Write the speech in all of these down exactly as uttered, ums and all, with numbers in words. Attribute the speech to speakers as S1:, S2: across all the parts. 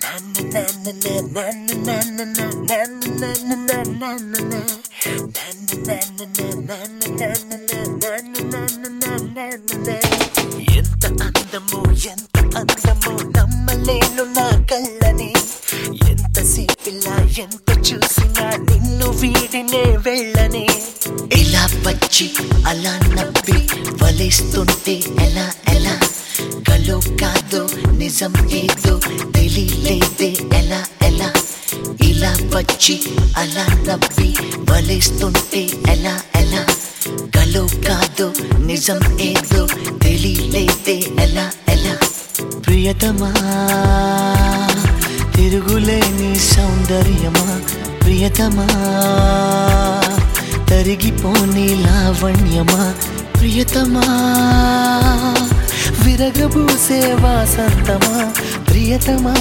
S1: ఎంత అందమో ఎంత అందమో నమ్మలేను నా కళ్ళని. ఎంత సిపిలా ఎంత చూసినా నిన్ను వీడినే వెళ్ళని. ఇలా వచ్చి అలా నవ్వి వలేస్తుంటే ఎలా ఎలా, కలో కాదో నిజం ఏదో తెలియలేదే ఎలా ఎలా. ఇలా వచ్చి అలా నవ్వి వలేస్తుంటే ఎలా ఎలా, కలో కాదో నిజం ఏదో తెలియలేదే ఎలా ఎలా. ప్రియతమా తిరుగులేని సౌందర్యమా, ప్రియతమా తరిగిపోని లావణ్యమా, ప్రియతమా విరగబూసే వాసంతమా, ప్రియతమా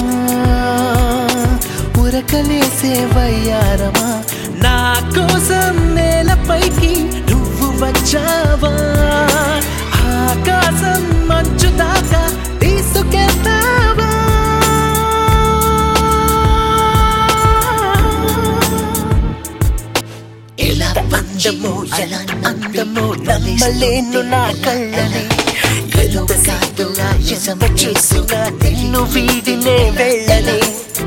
S1: ఉరకలేసే వయ్యారమా. నా కోసం నేలపైకి నువ్వు వచ్చావా, ఆకాశం మంచు దాకా తీసుకెళ్తావా. ఎలా అందమో ఎలా అందమో నమ్మలేను నా కళ్ళని. ఎంత సాధుగా నిజం చూసుగా నిన్ను వీడినే వెళ్ళని.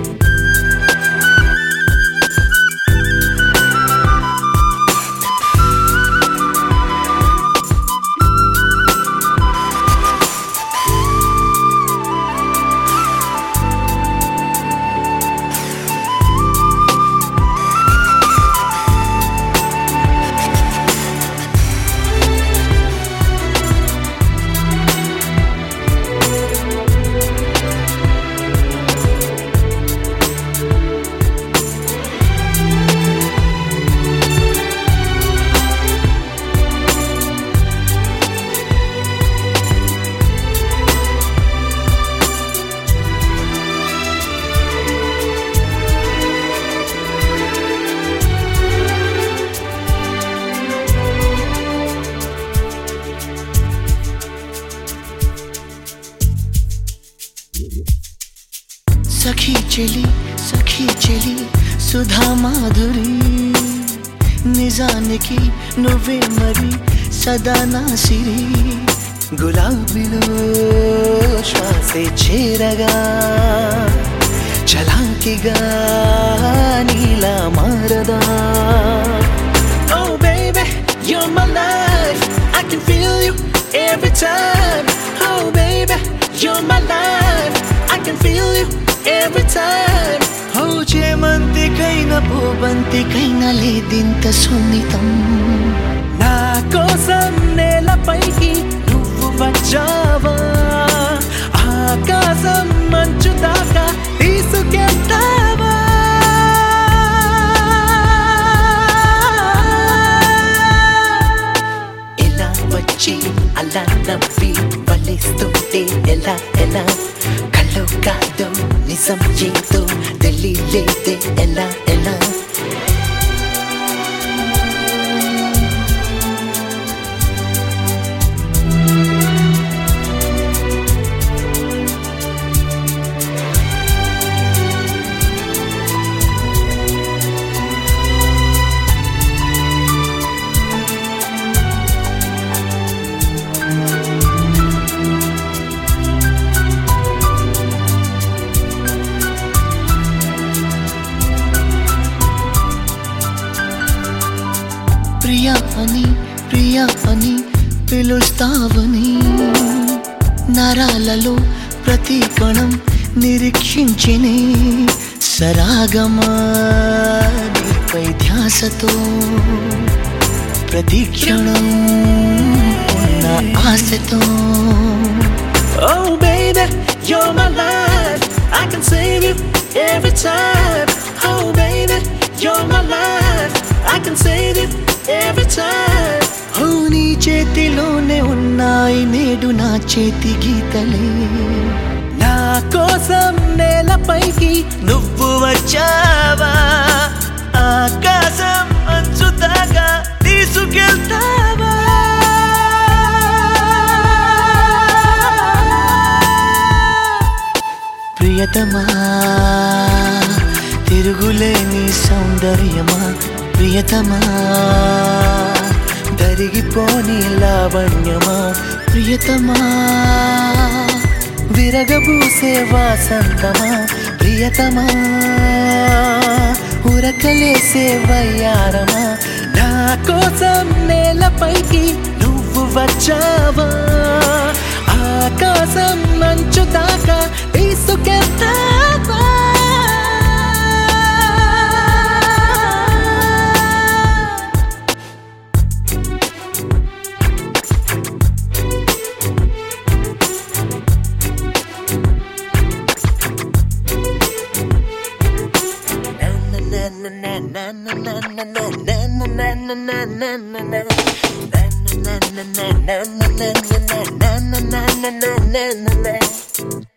S1: సఖీ చెలి సఖీ చెలి సుధా మాధురి, నిజానికి నువ్వే మరి సదా నా సిరి. గులాబీలో శ్వాసే చేరగా చలాకిగా నీలా మారదా. Oh baby, you're my life, I can feel you every time. Oh baby, you're my life, I can feel you every time. ఓ చేమంతికైనా పూబంతికైనా లేదింత సున్నితం. నా కోసం నేలపైకి నువ్వు వచ్చావా, ఆకాశం మంచు దాకా తీసుకెళ్తావా. ఇలా వచ్చి అలా నవ్వి వలేస్తుంటే ఎలా ఎలా, కల్లో కాదో నిజం ఏదో తెలియలేదే ఎలా ఎలా. ప్రియా అని ప్రియా అని పిలుస్తావని, నరాలలో ప్రతి కణం నిరీక్షించినే సరాగమా నీపై ధ్యాసతో ప్రతి క్షణం ఉన్న ఆశతో. Oh baby, you're my life, I can save you every time. Oh baby, you're my life, I can save you every time. ఓ నీ చేతిలోనే ఉన్నాయి నేడు నా చేతి గీతలే. నా కోసం నేలపైకి నువ్వు వచ్చావా, ఆకాశం అంచు దాకా తీసుకెళ్తావా. ప్రియతమా ప్రియతమా తిరుగులేని సౌందర్యమా ప్రియతమా దరిగిపోని లావణ్యమా ప్రియతమా విరగబూసే వాసంతమా ప్రియతమా ఉరకలేసే వయ్యారమా నా కోసం నేలపైకి నువ్వు వచ్చావా ఆకాశం మంచు దాకా తీసుకెళ్తావా na na na na na na na na na na na na na